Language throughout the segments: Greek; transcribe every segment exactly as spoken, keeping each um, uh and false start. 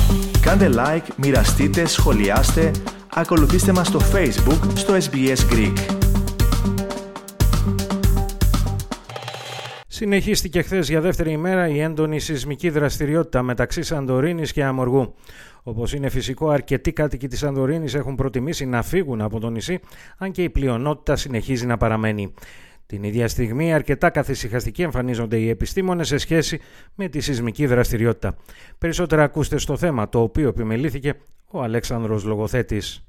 Κάντε like, μοιραστείτε, σχολιάστε, ακολουθήστε μας στο Facebook, στο ες μπι ες Greek. Συνεχίστηκε χθες για δεύτερη ημέρα η έντονη σεισμική δραστηριότητα μεταξύ Σαντορίνης και Αμοργού. Όπως είναι φυσικό, αρκετοί κάτοικοι της Σαντορίνης έχουν προτιμήσει να φύγουν από το νησί, αν και η πλειονότητα συνεχίζει να παραμένει. Την ίδια στιγμή, αρκετά καθησυχαστικοί εμφανίζονται οι επιστήμονες σε σχέση με τη σεισμική δραστηριότητα. Περισσότερα ακούστε στο θέμα, το οποίο επιμελήθηκε ο Αλέξανδρος Λογοθέτης.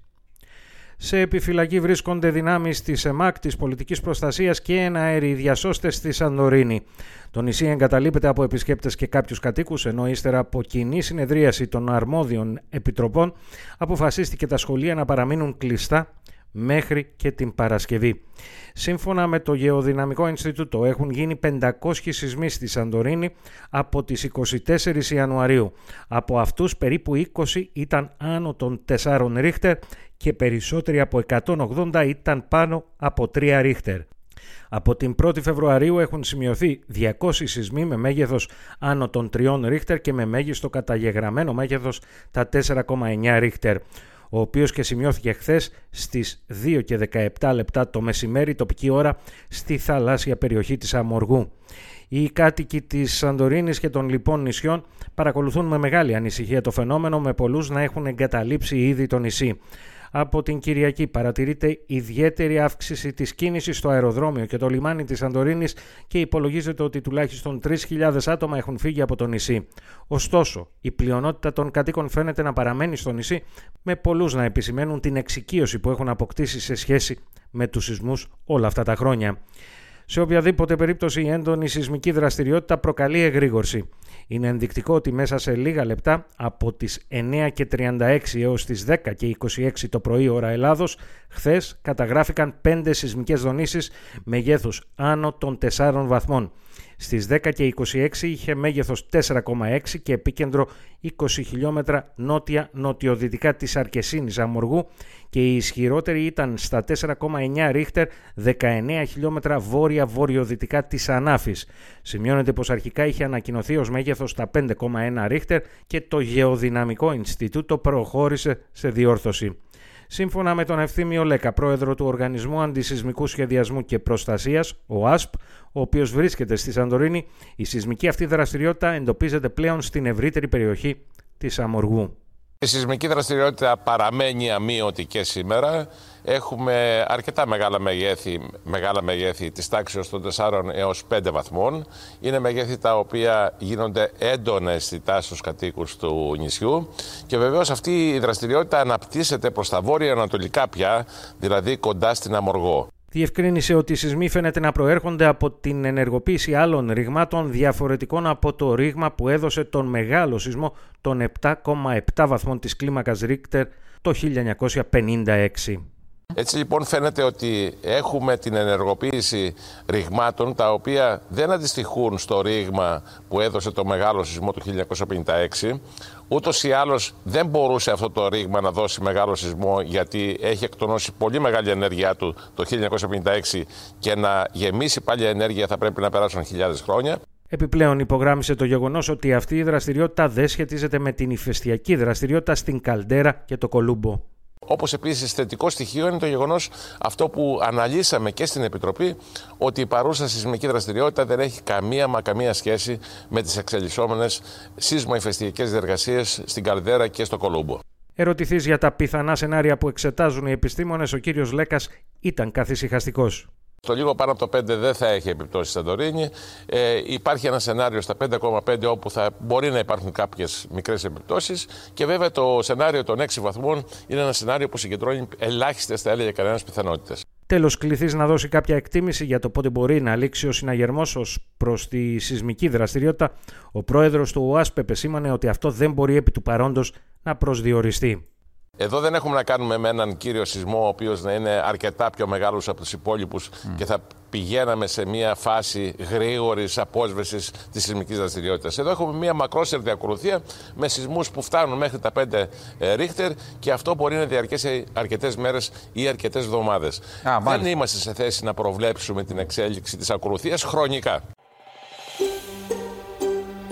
Σε επιφυλακή βρίσκονται δυνάμεις της ΕΜΑΚ, της Πολιτικής Προστασίας και εναέριοι διασώστες στη Σαντορίνη. Το νησί εγκαταλείπεται από επισκέπτες και κάποιους κατοίκους, ενώ ύστερα από κοινή συνεδρίαση των αρμόδιων επιτροπών αποφασίστηκε τα σχολεία να παραμείνουν κλειστά μέχρι και την Παρασκευή. Σύμφωνα με το Γεωδυναμικό Ινστιτούτο, έχουν γίνει πεντακόσιοι σεισμοί στη Σαντορίνη από τις εικοστή τέταρτη Ιανουαρίου. Από αυτούς περίπου είκοσι ήταν άνω των τεσσάρων Ρίχτερ και περισσότεροι από εκατόν ογδόντα ήταν πάνω από τρία Ρίχτερ. Από την πρώτη Φεβρουαρίου έχουν σημειωθεί διακόσιοι σεισμοί με μέγεθος άνω των τριών Ρίχτερ και με μέγιστο καταγεγραμμένο μέγεθος τα τέσσερα κόμμα εννιά Ρίχτερ, ο οποίος και σημειώθηκε χθες στις δύο και δεκαεπτά λεπτά το μεσημέρι τοπική ώρα στη θαλάσσια περιοχή της Αμοργού. Οι κάτοικοι της Σαντορίνης και των λοιπών νησιών παρακολουθούν με μεγάλη ανησυχία το φαινόμενο, με πολλούς να έχουν εγκαταλείψει ήδη το νησί. Από την Κυριακή παρατηρείται ιδιαίτερη αύξηση της κίνησης στο αεροδρόμιο και το λιμάνι της Σαντορίνης και υπολογίζεται ότι τουλάχιστον τρεις χιλιάδες άτομα έχουν φύγει από το νησί. Ωστόσο, η πλειονότητα των κατοίκων φαίνεται να παραμένει στο νησί, με πολλούς να επισημαίνουν την εξοικείωση που έχουν αποκτήσει σε σχέση με τους σεισμούς όλα αυτά τα χρόνια. Σε οποιαδήποτε περίπτωση, η έντονη σεισμική δραστηριότητα προκαλεί εγρήγορση. Είναι ενδεικτικό ότι μέσα σε λίγα λεπτά, από τις εννέα και τριάντα έξι έως τις δέκα και είκοσι έξι το πρωί ώρα Ελλάδος, χθες καταγράφηκαν πέντε σεισμικές δονήσεις μεγέθους άνω των τεσσάρων βαθμών. Στις δέκα και είκοσι έξι είχε μέγεθος τέσσερα κόμμα έξι και επίκεντρο είκοσι χιλιόμετρα νότια-νοτιοδυτικά της Αρκεσίνης Αμοργού και η ισχυρότερη ήταν στα τέσσερα κόμμα εννιά Ρίχτερ δεκαεννέα χιλιόμετρα βόρεια-βορειοδυτικά της Ανάφης. Σημειώνεται πως αρχικά είχε ανακοινωθεί ως μέγεθος τα πέντε κόμμα ένα Ρίχτερ και το Γεωδυναμικό Ινστιτούτο προχώρησε σε διόρθωση. Σύμφωνα με τον Ευθύμιο Λέκα, πρόεδρο του Οργανισμού Αντισεισμικού Σχεδιασμού και Προστασίας, ο ΑΣΠ, ο οποίος βρίσκεται στη Σαντορίνη, η σεισμική αυτή δραστηριότητα εντοπίζεται πλέον στην ευρύτερη περιοχή της Αμοργού. Η σεισμική δραστηριότητα παραμένει αμείωτη και σήμερα. Έχουμε αρκετά μεγάλα μεγέθη, μεγάλα μεγέθη της τάξης των τεσσάρων έως πέντε βαθμών. Είναι μεγέθη τα οποία γίνονται έντονα αισθητά στους κατοίκους του νησιού και βεβαίως αυτή η δραστηριότητα αναπτύσσεται προς τα βόρεια-ανατολικά πια, δηλαδή κοντά στην Αμοργό. Διευκρίνησε ότι οι σεισμοί φαίνεται να προέρχονται από την ενεργοποίηση άλλων ρηγμάτων διαφορετικών από το ρήγμα που έδωσε τον μεγάλο σεισμό των επτά κόμμα επτά βαθμών της κλίμακας Ρίχτερ το χίλια εννιακόσια πενήντα έξι. Έτσι λοιπόν φαίνεται ότι έχουμε την ενεργοποίηση ρηγμάτων τα οποία δεν αντιστοιχούν στο ρήγμα που έδωσε το μεγάλο σεισμό του χίλια εννιακόσια πενήντα έξι. Ούτως ή άλλως δεν μπορούσε αυτό το ρήγμα να δώσει μεγάλο σεισμό, γιατί έχει εκτονώσει πολύ μεγάλη ενέργειά του το χίλια εννιακόσια πενήντα έξι και να γεμίσει πάλι ενέργεια θα πρέπει να περάσουν χιλιάδες χρόνια. Επιπλέον υπογράμμισε το γεγονός ότι αυτή η δραστηριότητα δεν σχετίζεται με την ηφαιστειακή δραστηριότητα στην Καλντέρα και το Κολούμπο. Όπως επίσης θετικό στοιχείο είναι το γεγονός αυτό που αναλύσαμε και στην Επιτροπή, ότι η παρούσα σεισμική δραστηριότητα δεν έχει καμία μα καμία σχέση με τις εξελισσόμενες σεισμοϊφαιστειακές διεργασίες στην Καλδέρα και στο Κολούμπο. Ερωτηθείς για τα πιθανά σενάρια που εξετάζουν οι επιστήμονες, ο κύριος Λέκας ήταν καθησυχαστικός. Το λίγο πάνω από το πέντε δεν θα έχει επιπτώσει στη Σαντορίνη. Ε, υπάρχει ένα σενάριο στα πέντε κόμμα πέντε όπου θα μπορεί να υπάρχουν κάποιες μικρές επιπτώσεις. Και βέβαια το σενάριο των έξι βαθμών είναι ένα σενάριο που συγκεντρώνει ελάχιστες, θα έλεγε κανένας, πιθανότητες. Τέλος, κληθείς να δώσει κάποια εκτίμηση για το πότε μπορεί να λήξει ο συναγερμός ως προς τη σεισμική δραστηριότητα, ο πρόεδρος του ΟΑΣΠ επεσήμανε ότι αυτό δεν μπορεί επί του παρόντος να προσδιοριστεί. Εδώ δεν έχουμε να κάνουμε με έναν κύριο σεισμό, ο οποίος να είναι αρκετά πιο μεγάλος από τους υπόλοιπους mm. και θα πηγαίναμε σε μια φάση γρήγορης απόσβεσης της σεισμικής δραστηριότητας. Εδώ έχουμε μια μακρόσερτη ακολουθία με σεισμούς που φτάνουν μέχρι τα πέντε Ρίχτερ και αυτό μπορεί να διαρκέσει αρκετές μέρες ή αρκετές εβδομάδες. Δεν είμαστε σε θέση να προβλέψουμε την εξέλιξη της ακολουθίας χρονικά.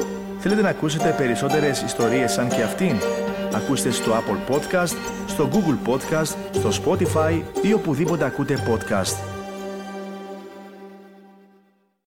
Θέλετε να ακούσετε περισσότερες ιστορίες σαν και αυτήν? Ακούστε στο Apple Podcast, στο Google Podcast, στο Spotify ή οπουδήποτε ακούτε podcast.